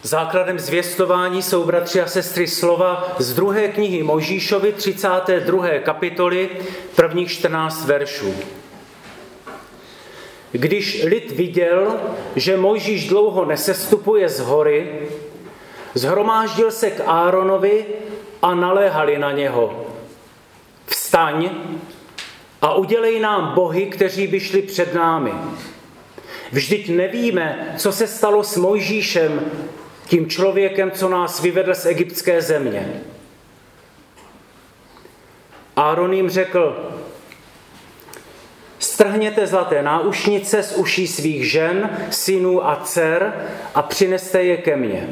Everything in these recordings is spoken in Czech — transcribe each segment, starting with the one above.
Základem zvěstování jsou, bratři a sestry, slova z 2. knihy Mojžíšovi, 32. kapitoly, prvních 14 veršů. Když lid viděl, že Mojžíš dlouho nesestupuje z hory, shromáždil se k Áronovi a naléhali na něho: Vstaň a udělej nám bohy, kteří by šli před námi. Vždyť nevíme, co se stalo s Mojžíšem, tím člověkem, co nás vyvedl z egyptské země. Áron jim řekl: Strhněte zlaté náušnice z uší svých žen, synů a dcer a přineste je ke mně.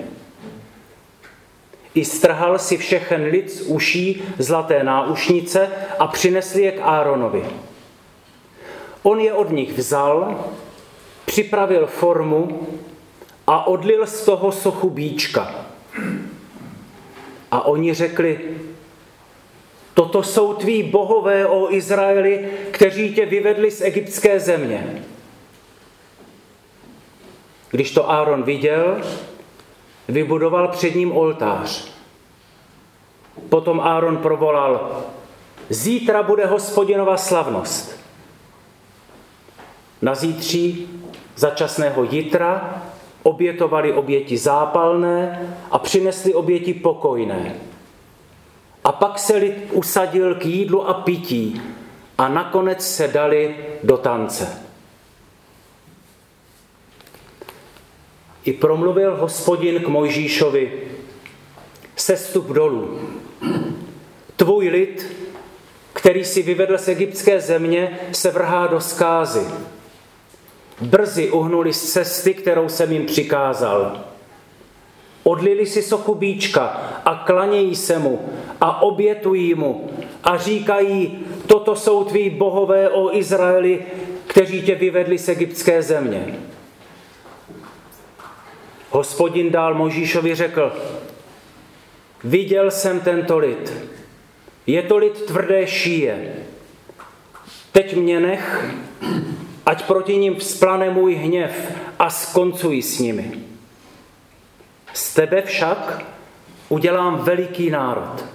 I strhal si všechen lid z uší zlaté náušnice a přinesli je k Áronovi. On je od nich vzal, připravil formu a odlil z toho sochu býčka. A oni řekli: Toto jsou tví bohové, o Izraeli, kteří tě vyvedli z egyptské země. Když to Áron viděl, vybudoval před ním oltář. Potom Áron provolal: Zítra bude Hospodinova slavnost. Na zítří začasného jitra obětovali oběti zápalné a přinesli oběti pokojné. A pak se lid usadil k jídlu a pití a nakonec se dali do tance. I promluvil Hospodin k Mojžíšovi: Sestup dolů. Tvůj lid, který si vyvedl z egyptské země, se vrhá do zkázy. Brzy uhnuli z cesty, kterou jsem jim přikázal. Odlili si sochu býčka a klanějí se mu a obětují mu a říkají: Toto jsou tví bohové, o Izraeli, kteří tě vyvedli z egyptské země. Hospodin dál Mojžíšovi řekl: Viděl jsem tento lid. Je to lid tvrdé šíje. Teď mě nech, ať proti nim vzplane můj hněv a skoncuji s nimi. Z tebe však udělám veliký národ.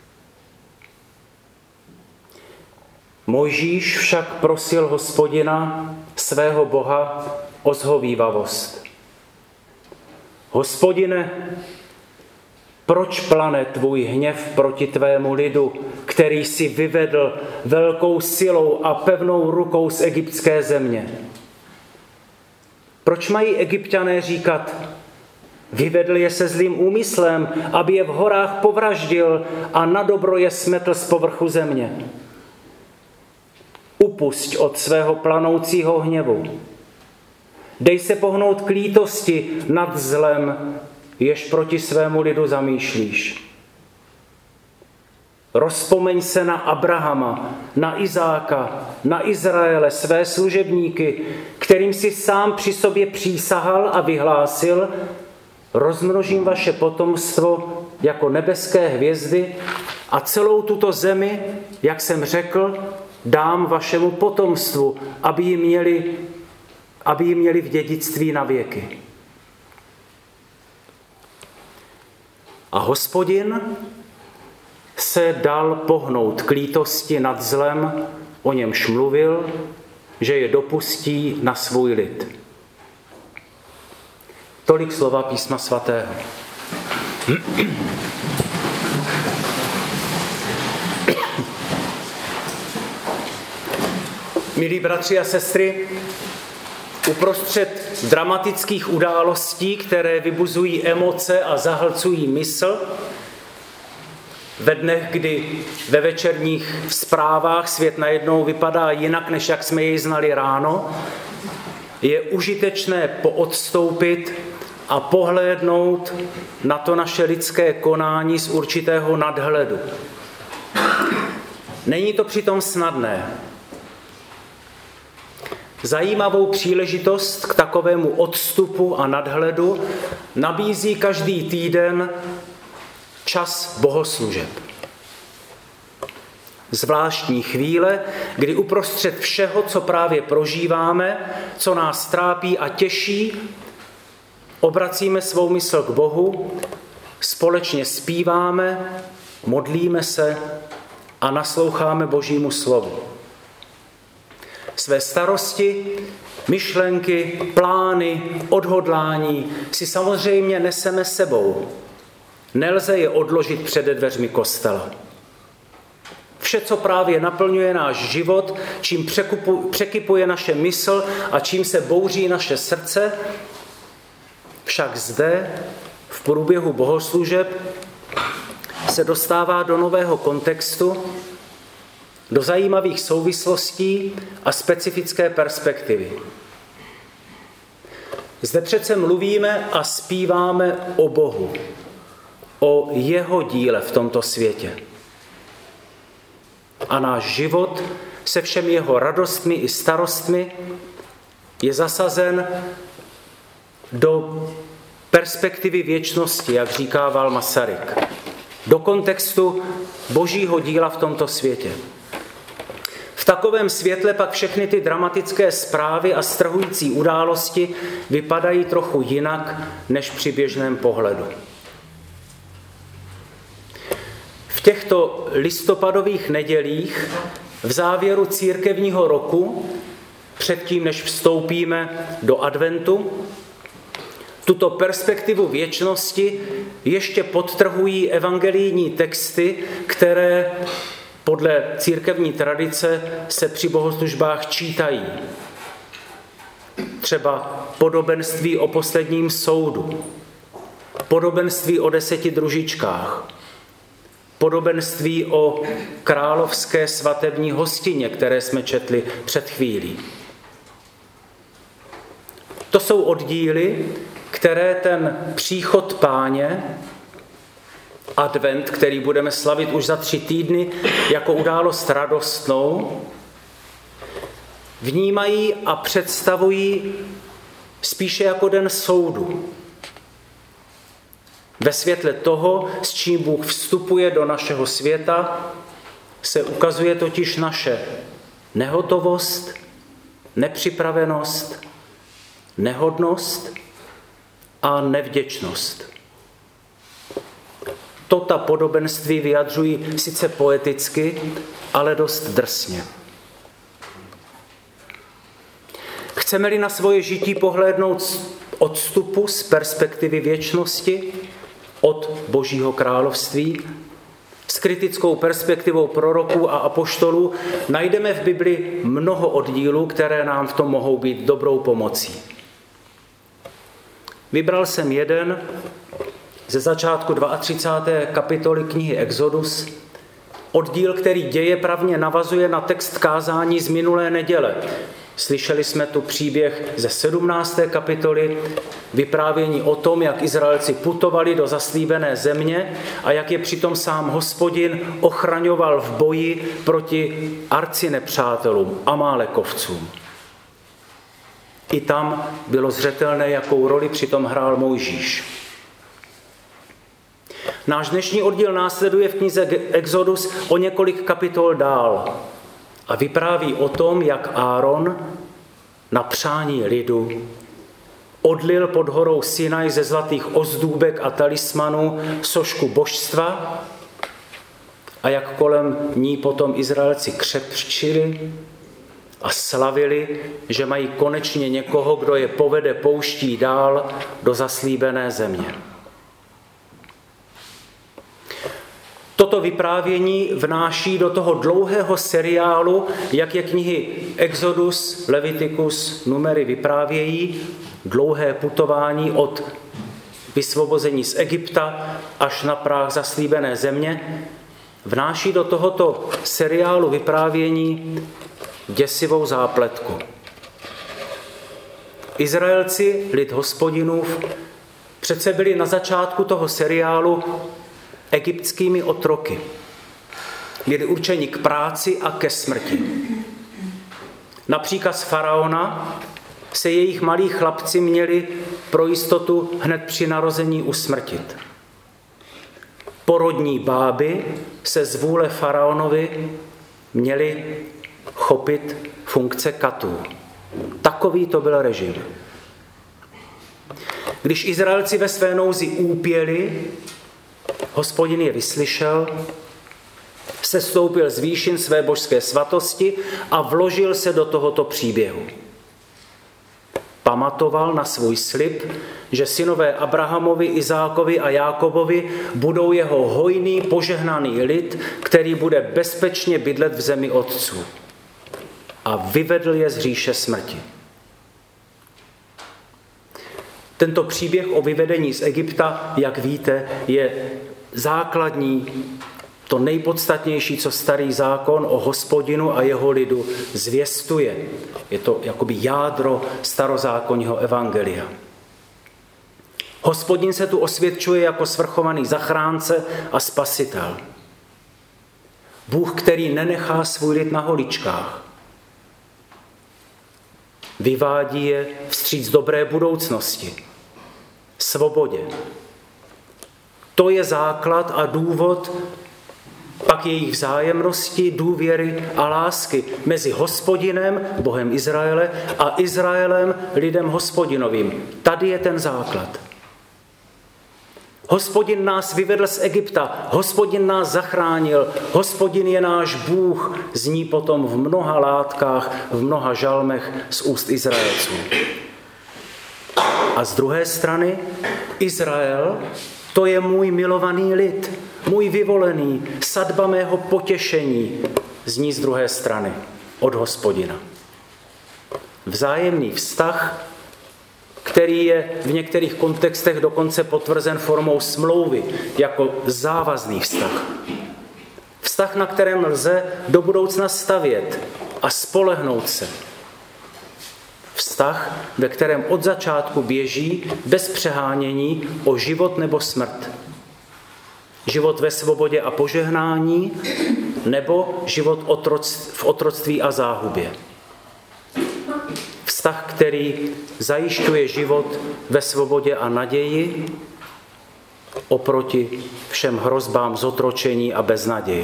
Mojžíš však prosil Hospodina, svého Boha, o zhovívavost. Hospodine, proč plane tvůj hněv proti tvému lidu, který si vyvedl velkou silou a pevnou rukou z egyptské země? Proč mají Egypťané říkat: Vyvedl je se zlým úmyslem, aby je v horách povraždil a na dobro je smetl z povrchu země? Upusť od svého planoucího hněvu. Dej se pohnout k lítosti nad zlem, jež proti svému lidu zamýšlíš. Rozpomeň se na Abrahama, na Izáka, na Izraele, své služebníky, kterým si sám při sobě přísahal a vyhlásil: Rozmnožím vaše potomstvo jako nebeské hvězdy a celou tuto zemi, jak jsem řekl, dám vašemu potomstvu, aby ji měli v dědictví na věky. A Hospodin se dal pohnout k lítosti nad zlem, o němž mluvil, že je dopustí na svůj lid. Tolik slova písma svatého. Milí bratři a sestry, uprostřed dramatických událostí, které vybuzují emoce a zahlcují mysl, ve dnech, kdy ve večerních zprávách svět najednou vypadá jinak, než jak jsme jej znali ráno, je užitečné poodstoupit a pohlédnout na to naše lidské konání z určitého nadhledu. Není to přitom snadné. Zajímavou příležitost k takovému odstupu a nadhledu nabízí každý týden čas bohoslužeb. Zvláštní chvíle, kdy uprostřed všeho, co právě prožíváme, co nás trápí a těší, Obracíme svou mysl k Bohu, společně zpíváme, modlíme se a nasloucháme Božímu slovu. Své starosti, myšlenky, plány, odhodlání si samozřejmě neseme sebou. Nelze je odložit před dveřmi kostela. Vše, co právě naplňuje náš život, čím překypuje naše mysl a čím se bouří naše srdce, však zde v průběhu bohoslužeb se dostává do nového kontextu, do zajímavých souvislostí a specifické perspektivy. Zde přece mluvíme a zpíváme o Bohu, o jeho díle v tomto světě. A náš život se všemi jeho radostmi i starostmi je zasazen do perspektivy věčnosti, jak říkával Masaryk, do kontextu Božího díla v tomto světě. V takovém světle pak všechny ty dramatické zprávy a strhující události vypadají trochu jinak než při běžném pohledu. V těchto listopadových nedělích v závěru církevního roku, předtím než vstoupíme do adventu, tuto perspektivu věčnosti ještě podtrhují evangelijní texty, které podle církevní tradice se při bohoslužbách čítají. Třeba podobenství o posledním soudu, podobenství o 10 družičkách, podobenství o královské svatební hostině, které jsme četli před chvílí. To jsou oddíly, které ten příchod Páně, advent, který budeme slavit už za 3 týdny jako událost radostnou, vnímají a představují spíše jako den soudu. Ve světle toho, s čím Bůh vstupuje do našeho světa, se ukazuje totiž naše nehotovost, nepřipravenost, nehodnost a nevděčnost. To ta podobenství vyjadřují sice poeticky, ale dost drsně. Chceme-li na svoje žití pohlédnout z odstupu, z perspektivy věčnosti, od Božího království, s kritickou perspektivou proroků a apoštolů, najdeme v Bibli mnoho oddílů, které nám v tom mohou být dobrou pomocí. Vybral jsem jeden ze začátku 32. kapitoly knihy Exodus, oddíl, který dějepravně navazuje na text kázání z minulé neděle. Slyšeli jsme tu příběh ze 17. kapitoly, vyprávění o tom, jak Izraelci putovali do zaslíbené země a jak je přitom sám Hospodin ochraňoval v boji proti arcinepřátelům, Amálekovcům. I tam bylo zřetelné, jakou roli přitom hrál Mojžíš. Náš dnešní oddíl následuje v knize Exodus o několik kapitol dál a vypráví o tom, jak Áron na přání lidu odlil pod horou Sinaj ze zlatých ozdůbek a talismanů sošku božstva a jak kolem ní potom Izraelci křepčili a slavili, že mají konečně někoho, kdo je povede pouští dál do zaslíbené země. Toto vyprávění vnáší do toho dlouhého seriálu, jak je knihy Exodus, Levitikus, Numery vyprávějí, dlouhé putování od vysvobození z Egypta až na práh zaslíbené země, vnáší do tohoto seriálu vyprávění děsivou zápletku. Izraelci, lid Hospodinův, přece byli na začátku toho seriálu egyptskými otroky. Byli určeni k práci a ke smrti. Na příkaz faraona se jejich malí chlapci měli pro jistotu hned při narození usmrtit. Porodní báby se z vůle faraonovi měli chopit funkce katů. Takový to byl režim. Když Izraelci ve své nouzi úpěli, Hospodin je vyslyšel, sestoupil z výšin své božské svatosti a vložil se do tohoto příběhu. Pamatoval na svůj slib, že synové Abrahamovi, Izákovi a Jákobovi budou jeho hojný, požehnaný lid, který bude bezpečně bydlet v zemi otců. A vyvedl je z říše smrti. Tento příběh o vyvedení z Egypta, jak víte, je základní, to nejpodstatnější, co starý zákon o Hospodinu a jeho lidu zvěstuje. Je to jakoby jádro starozákonního evangelia. Hospodin se tu osvědčuje jako svrchovaný zachránce a spasitel. Bůh, který nenechá svůj lid na holičkách. Vyvádí je vstříc dobré budoucnosti, svobodě. To je základ a důvod pak jejich vzájemnosti, důvěry a lásky mezi Hospodinem, Bohem Izraele, a Izraelem, lidem Hospodinovým. Tady je ten základ. Hospodin nás vyvedl z Egypta, Hospodin nás zachránil, Hospodin je náš Bůh, zní potom v mnoha látkách, v mnoha žalmech z úst Izraelců. A z druhé strany, Izrael, to je můj milovaný lid, můj vyvolený, sadba mého potěšení, zní z druhé strany, od Hospodina. Vzájemný vztah, který je v některých kontextech dokonce potvrzen formou smlouvy, jako závazný vztah. Vztah, na kterém lze do budoucna stavět a spolehnout se. Vztah, ve kterém od začátku běží bez přehánění o život nebo smrt. Život ve svobodě a požehnání nebo život v otroctví a záhubě. Vztah, který zajišťuje život ve svobodě a naději oproti všem hrozbám zotročení a beznaděje.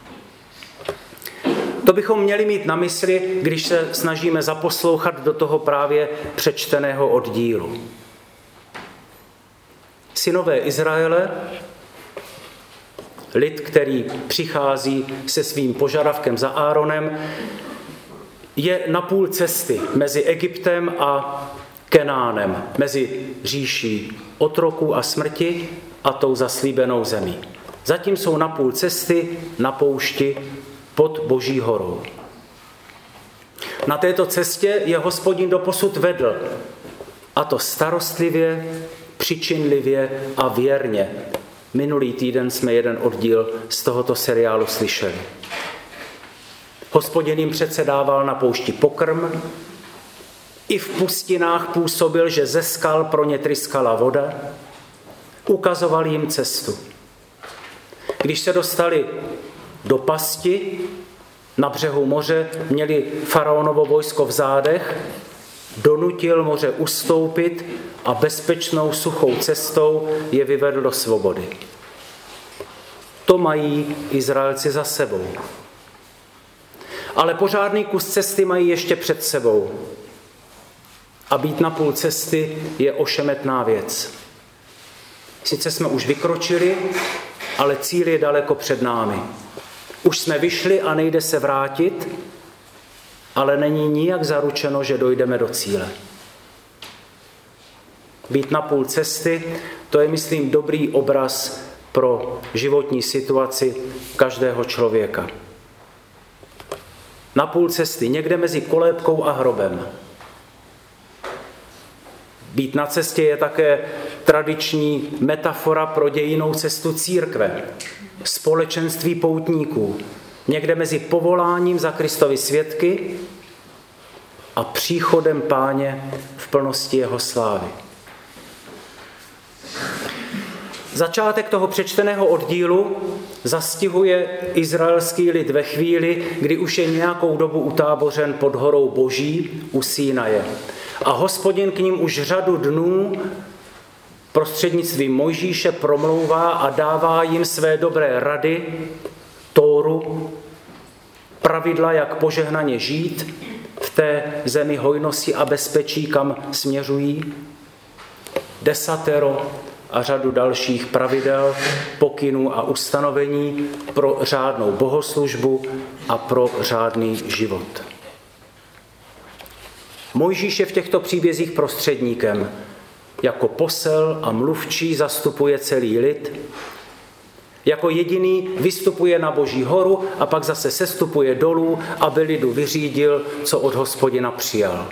To bychom měli mít na mysli, když se snažíme zaposlouchat do toho právě přečteného oddílu. Synové Izraele, lid, který přichází se svým požadavkem za Áronem, je na půl cesty mezi Egyptem a Kenánem, mezi říší otroků a smrti a tou zaslíbenou zemí. Zatím jsou na půl cesty na poušti pod Boží horou. Na této cestě je Hospodin doposud vedl, a to starostlivě, přičinlivě a věrně. Minulý týden jsme jeden oddíl z tohoto seriálu slyšeli. Hospodin jim přece dával na poušti pokrm, i v pustinách působil, že ze skal pro ně tryskala voda, ukazoval jim cestu. Když se dostali do pasti, na břehu moře měli faraonovo vojsko v zádech, donutil moře ustoupit a bezpečnou suchou cestou je vyvedl do svobody. To mají Izraelci za sebou. Ale pořádný kus cesty mají ještě před sebou. A být na půl cesty je ošemetná věc. Sice jsme už vykročili, ale cíl je daleko před námi. Už jsme vyšli a nejde se vrátit, ale není nijak zaručeno, že dojdeme do cíle. Být na půl cesty, to je, myslím, dobrý obraz pro životní situaci každého člověka. Na půl cesty, někde mezi kolébkou a hrobem. Být na cestě je také tradiční metafora pro dějinnou cestu církve, společenství poutníků, někde mezi povoláním za Kristovy svědky a příchodem Páně v plnosti jeho slávy. Začátek toho přečteného oddílu zastihuje izraelský lid ve chvíli, kdy už je nějakou dobu utábořen pod horou Boží u Sínaje. A Hospodin k ním už řadu dnů prostřednictvím Mojžíše promlouvá a dává jim své dobré rady, Tóru, pravidla, jak požehnaně žít v té zemi hojnosti a bezpečí, kam směřují. desatero a řadu dalších pravidel, pokynů a ustanovení pro řádnou bohoslužbu a pro řádný život. Mojžíš je v těchto příbězích prostředníkem. Jako posel a mluvčí zastupuje celý lid. Jako jediný vystupuje na Boží horu a pak zase sestupuje dolů, aby lidu vyřídil, co od Hospodina přijal.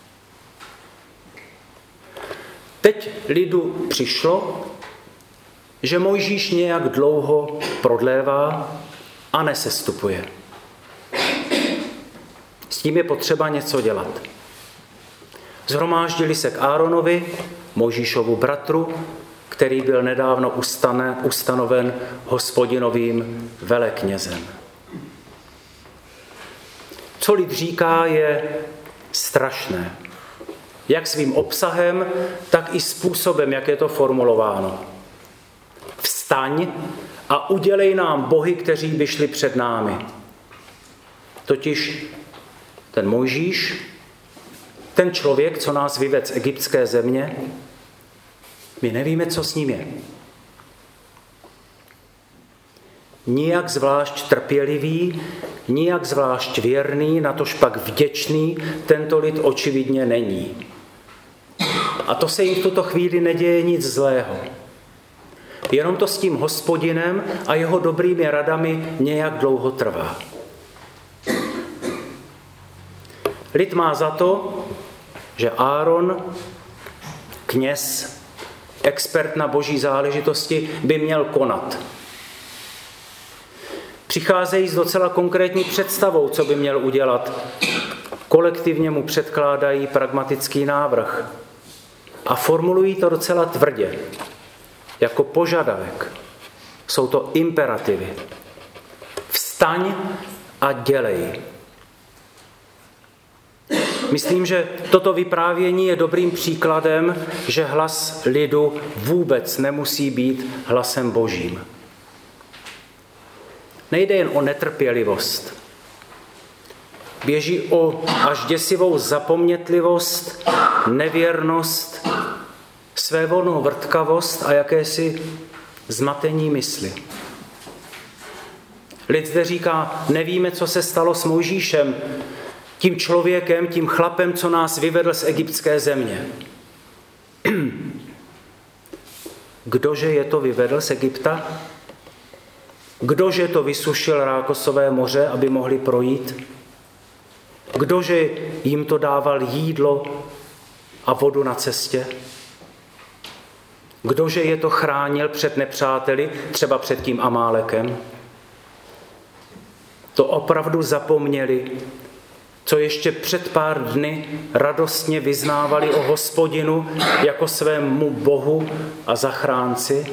Teď lidu přišlo, že Mojžíš nějak dlouho prodlévá a nesestupuje. S tím je potřeba něco dělat. Shromáždili se k Áronovi, Mojžíšovu bratru, který byl nedávno ustanoven Hospodinovým veleknězem. Co lid říká, je strašné. Jak svým obsahem, tak i způsobem, jak je to formulováno. Vstaň a udělej nám bohy, kteří by šli před námi. Totiž ten Mojžíš, ten člověk, co nás vyvedl z egyptské země, my nevíme, co s ním je. Nijak zvlášť trpělivý, nijak zvlášť věrný, natož pak vděčný, tento lid očividně není. A to se jim v tuto chvíli neděje nic zlého. Jenom to s tím Hospodinem a jeho dobrými radami nějak dlouho trvá. Lid má za to, že Áron, kněz, expert na boží záležitosti, by měl konat. Přicházejí s docela konkrétní představou, co by měl udělat. Kolektivně mu předkládají pragmatický návrh a formulují to docela tvrdě, jako požadavek. Jsou to imperativy. Vstaň a dělej. Myslím, že toto vyprávění je dobrým příkladem, že hlas lidu vůbec nemusí být hlasem božím. Nejde jen o netrpělivost. Běží o až děsivou zapomnětlivost, nevěrnost, svévolnou vrtkavost a jakési zmatení mysli. Lid zde říká, nevíme, co se stalo s Mojžíšem, tím člověkem, tím chlapem, co nás vyvedl z egyptské země. Kdože je to vyvedl z Egypta? Kdože to vysušil Rákosové moře, aby mohli projít? Kdože jim to dával jídlo a vodu na cestě? Kdože je to chránil před nepřáteli, třeba před tím Amálekem? To opravdu zapomněli, co ještě před pár dny radostně vyznávali o Hospodinu jako svému Bohu a zachránci?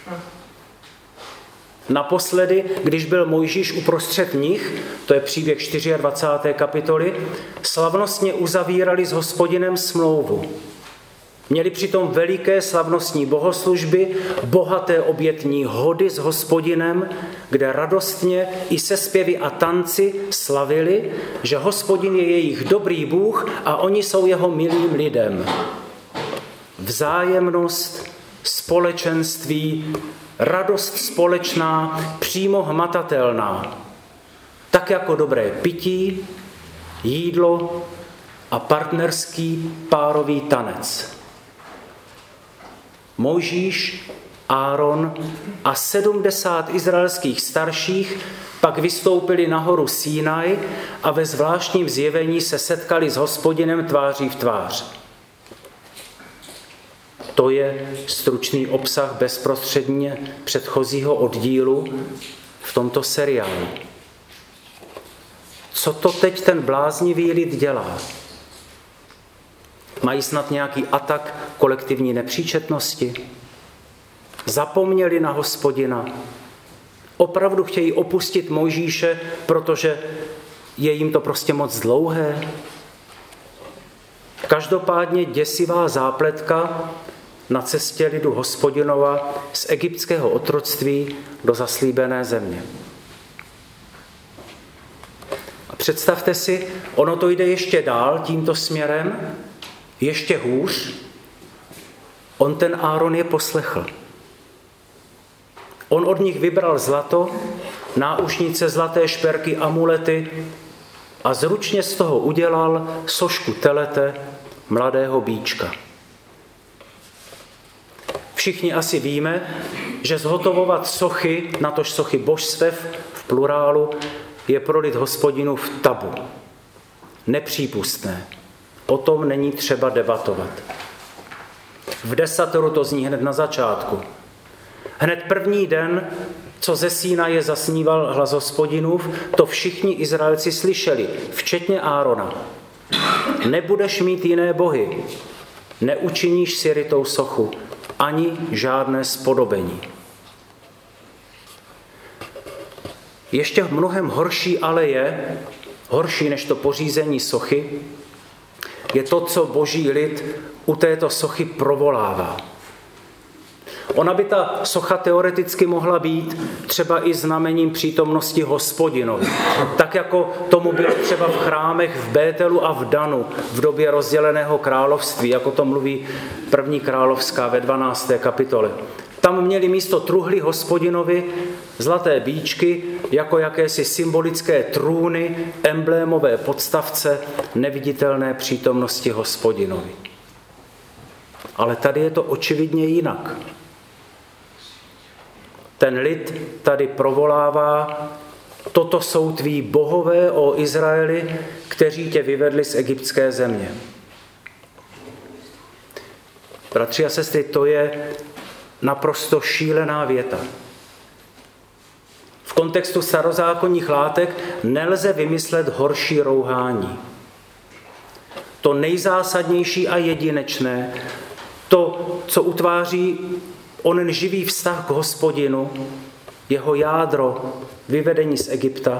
Naposledy, když byl Mojžíš uprostřed nich, to je příběh 24. kapitoly, slavnostně uzavírali s Hospodinem smlouvu. Měli přitom veliké slavnostní bohoslužby, bohaté obětní hody s Hospodinem, kde radostně i se zpěvy a tanci slavili, že Hospodin je jejich dobrý Bůh a oni jsou jeho milým lidem. Vzájemnost, společenství, radost společná, přímo hmatatelná, tak jako dobré pití, jídlo a partnerský párový tanec. Mojžíš, Áron a 70 izraelských starších pak vystoupili na horu Sinaj a ve zvláštním zjevení se setkali s Hospodinem tváří v tvář. To je stručný obsah bezprostředně předchozího oddílu v tomto seriálu. Co to teď ten bláznivý lid dělá? Mají snad nějaký atak kolektivní nepříčetnosti? Zapomněli na Hospodina? Opravdu chtějí opustit Mojžíše, protože je jim to prostě moc dlouhé? Každopádně děsivá zápletka na cestě lidu Hospodinova z egyptského otroctví do zaslíbené země. A představte si, ono to jde ještě dál tímto směrem, ještě hůř. on ten Áron je poslechl. On od nich vybral zlato, náušnice, zlaté šperky, amulety a zručně z toho udělal sošku telete, mladého býčka. Všichni asi víme, že zhotovovat sochy, natož sochy božstev v plurálu, je pro lid Hospodinův tabu. Nepřípustné. O tom není třeba debatovat. V desateru to zní hned na začátku. Hned první den, co ze Sínaje zasníval hlas Hospodinův, to všichni Izraelci slyšeli, včetně Árona. Nebudeš mít jiné bohy, neučiníš si rytou sochu, ani žádné spodobení. Ještě mnohem horší ale je, horší než to pořízení sochy, je to, co boží lid u této sochy provolává. Ona by ta socha teoreticky mohla být třeba i znamením přítomnosti Hospodinovi. Tak jako tomu bylo třeba v chrámech v Bételu a v Danu v době rozděleného království, jako to mluví 1. královská ve 12. kapitole. Tam měli místo truhly Hospodinovi zlaté býčky jako jakési symbolické trůny, emblémové podstavce neviditelné přítomnosti Hospodinovi. Ale tady je to očividně jinak. Ten lid tady provolává: toto jsou tví bohové, o Izraeli, kteří tě vyvedli z egyptské země. Bratři a sestry, to je naprosto šílená věta. V kontextu starozákonních látek nelze vymyslet horší rouhání. To nejzásadnější a jedinečné, to, co utváří onen živý vztah k Hospodinu, jeho jádro, vyvedení z Egypta,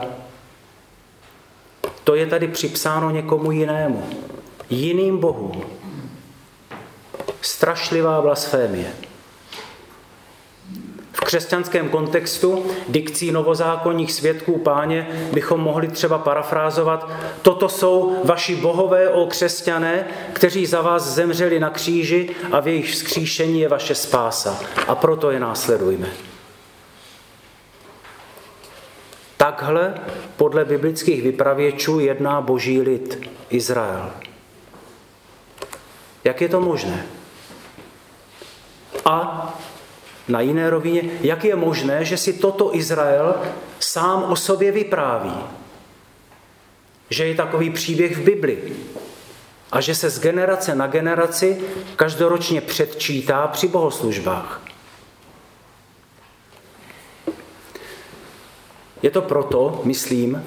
to je tady připsáno někomu jinému, jiným bohům. Strašlivá blasfémie. V křesťanském kontextu dikcí novozákonních svědků Páně bychom mohli třeba parafrázovat: toto jsou vaši bohové, o křesťané, kteří za vás zemřeli na kříži a v jejich vzkříšení je vaše spása. A proto je následujme. Takhle podle biblických vypravěčů jedná boží lid Izrael. Jak je to možné? A na jiné rovině, jak je možné, že si toto Izrael sám o sobě vypráví? Že je takový příběh v Bibli a že se z generace na generaci každoročně předčítá při bohoslužbách. Je to proto, myslím,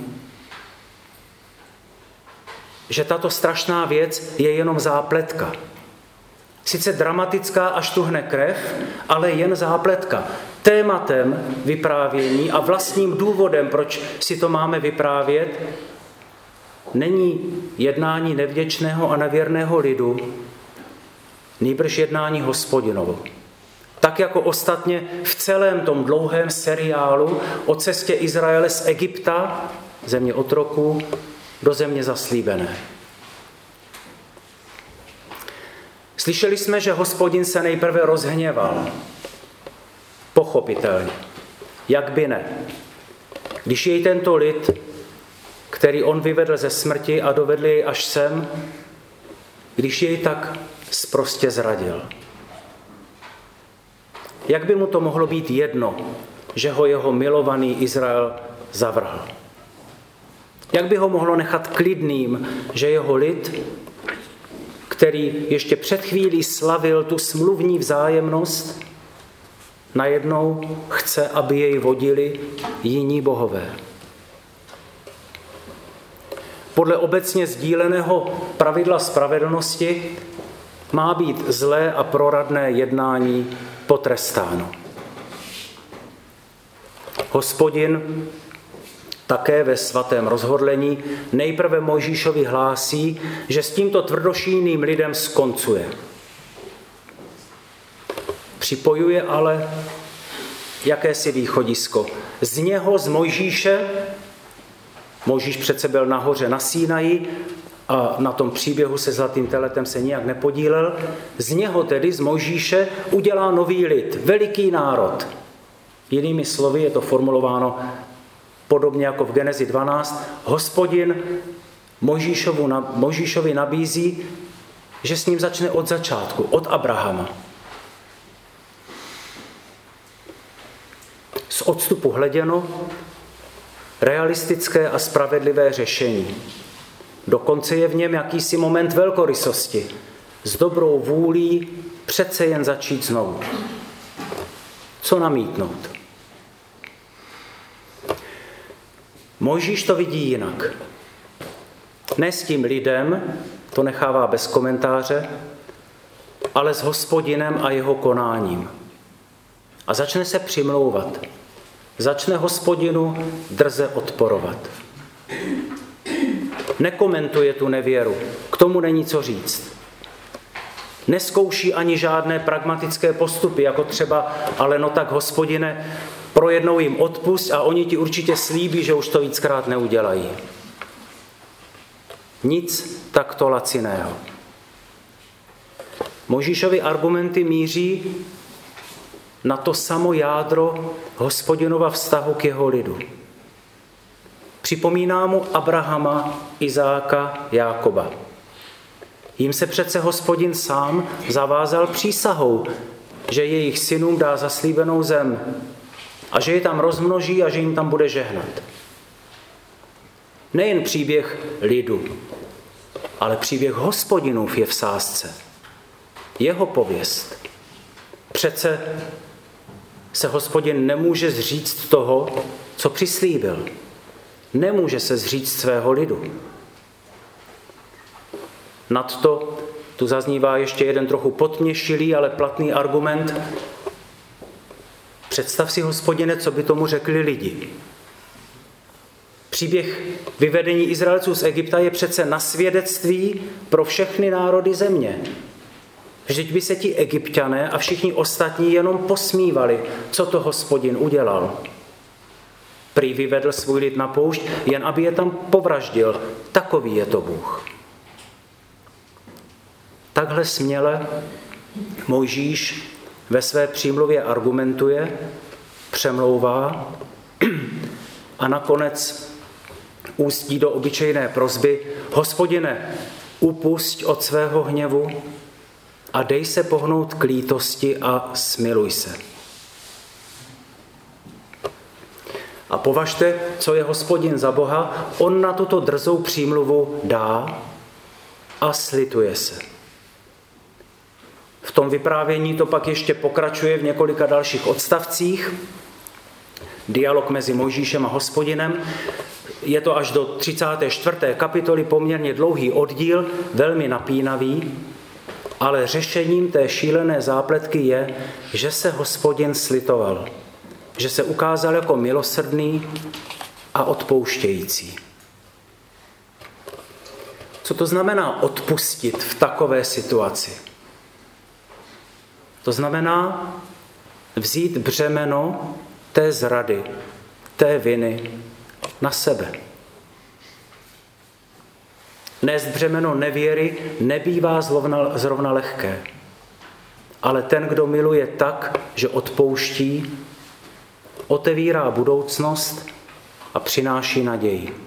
že tato strašná věc je jenom zápletka. Sice dramatická, až tuhne krev, ale jen zápletka. Tématem vyprávění a vlastním důvodem, proč si to máme vyprávět, není jednání nevděčného a nevěrného lidu, nýbrž jednání Hospodinovo. Tak jako ostatně v celém tom dlouhém seriálu o cestě Izraele z Egypta, země otroků, do země zaslíbené. Slyšeli jsme, že Hospodin se nejprve rozhněval. Pochopitelně. Jak by ne? Když jej tento lid, který on vyvedl ze smrti a dovedl jej až sem, když jej tak sprostě zradil. Jak by mu to mohlo být jedno, že ho jeho milovaný Izrael zavrhl? Jak by ho mohlo nechat klidným, že jeho lid, který ještě před chvílí slavil tu smluvní vzájemnost, najednou chce, aby jej vodili jiní bohové? Podle obecně sdíleného pravidla spravedlnosti má být zlé a proradné jednání potrestáno. Hospodin také ve svatém rozhodlení nejprve Mojžíšovi hlásí, že s tímto tvrdošíjným lidem skoncuje. Připojuje ale jakési východisko. Z něho, z Mojžíše, Mojžíš přece byl nahoře na Sínaji, a na tom příběhu se zlatým teletem se nijak nepodílel. Z něho tedy, z Mojžíše, udělá nový lid, veliký národ. Jinými slovy je to formulováno podobně jako v Genezi 12. Hospodin Mojžíšovi nabízí, že s ním začne od začátku, od Abrahama. Z odstupu hleděno realistické a spravedlivé řešení. Dokonce je v něm jakýsi moment velkorysosti. S dobrou vůlí přece jen začít znovu. Co namítnout? Mojžíš to vidí jinak. Ne s tím lidem, to nechává bez komentáře, ale s Hospodinem a jeho konáním. A začne se přimlouvat. Začne Hospodinu drze odporovat. Nekomentuje tu nevěru, k tomu není co říct. Neskouší ani žádné pragmatické postupy, jako třeba, ale no tak Hospodine, pro jednou jim odpusť a oni ti určitě slíbí, že už to víckrát neudělají. Nic takto laciného. Mojžíšovy argumenty míří na to samo jádro Hospodinova vztahu k jeho lidu. Připomíná mu Abrahama, Izáka, Jákoba. Jim se přece Hospodin sám zavázal přísahou, že jejich synům dá zaslíbenou zem a že je tam rozmnoží a že jim tam bude žehnat. Nejen příběh lidu, ale příběh Hospodinův je v sázce. Jeho pověst. Přece se Hospodin nemůže zříct toho, co přislíbil. Nemůže se zříct svého lidu. Nadto tu zaznívá ještě jeden trochu podměšilý, ale platný argument. Představ si, Hospodine, co by tomu řekli lidi. Příběh vyvedení Izraelců z Egypta je přece na svědectví pro všechny národy země. Vždyť by se ti Egypťané a všichni ostatní jenom posmívali, co to Hospodin udělal. Prý vyvedl svůj lid na poušť, jen aby je tam povraždil. Takový je to Bůh. Takhle směle Mojžíš ve své přímluvě argumentuje, přemlouvá a nakonec ústí do obyčejné prosby: Hospodine, upusť od svého hněvu a dej se pohnout k lítosti a smiluj se. A považte, co je Hospodin za Boha, on na tuto drzou přímluvu dá a slituje se. V tom vyprávění to pak ještě pokračuje v několika dalších odstavcích. Dialog mezi Mojžíšem a Hospodinem. Je to až do 34. kapitoly poměrně dlouhý oddíl, velmi napínavý, ale řešením té šílené zápletky je, že se Hospodin slitoval, že se ukázal jako milosrdný a odpouštějící. Co to znamená odpustit v takové situaci? To znamená vzít břemeno té zrady, té viny na sebe. Nést břemeno nevěry nebývá zrovna lehké, ale ten, kdo miluje tak, že odpouští, otevírá budoucnost a přináší naději.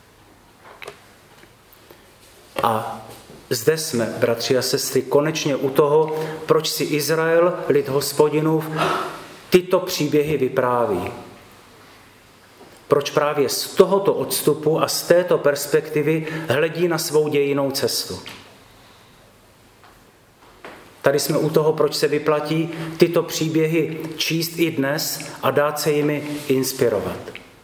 A zde jsme, bratři a sestry, konečně u toho, proč si Izrael, lid Hospodinův, tyto příběhy vypráví. Proč právě z tohoto odstupu a z této perspektivy hledí na svou dějinnou cestu. Tady jsme u toho, proč se vyplatí tyto příběhy číst i dnes a dát se jimi inspirovat.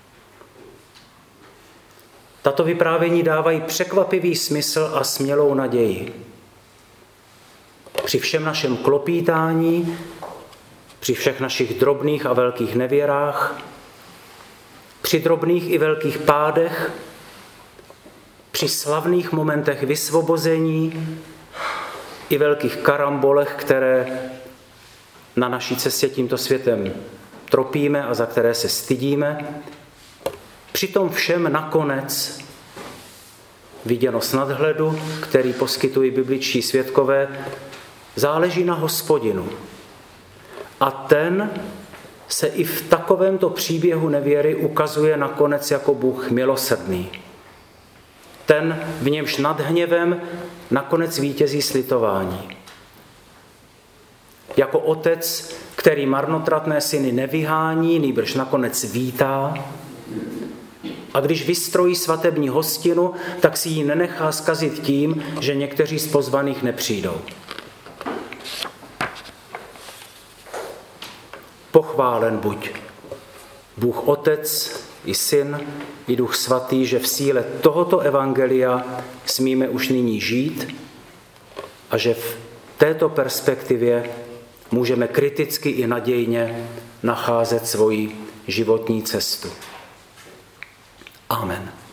Tato vyprávění dávají překvapivý smysl a smělou naději. Při všem našem klopítání, při všech našich drobných a velkých nevěrách, při drobných i velkých pádech, při slavných momentech vysvobození i velkých karambolech, které na naší cestě tímto světem tropíme a za které se stydíme, při tom všem nakonec viděno z nadhledu, který poskytují bibličtí svědkové, záleží na Hospodinu. A ten se i v takovémto příběhu nevěry ukazuje nakonec jako Bůh milosrdný. Ten, v němž nad hněvem nakonec vítězí slitování. Jako otec, který marnotratné syny nevyhání, nýbrž nakonec vítá. A když vystrojí svatební hostinu, tak si ji nenechá zkazit tím, že někteří z pozvaných nepřijdou. Pochválen buď Bůh Otec i Syn i Duch Svatý, že v síle tohoto evangelia smíme už nyní žít a že v této perspektivě můžeme kriticky i nadějně nacházet svoji životní cestu. Amen.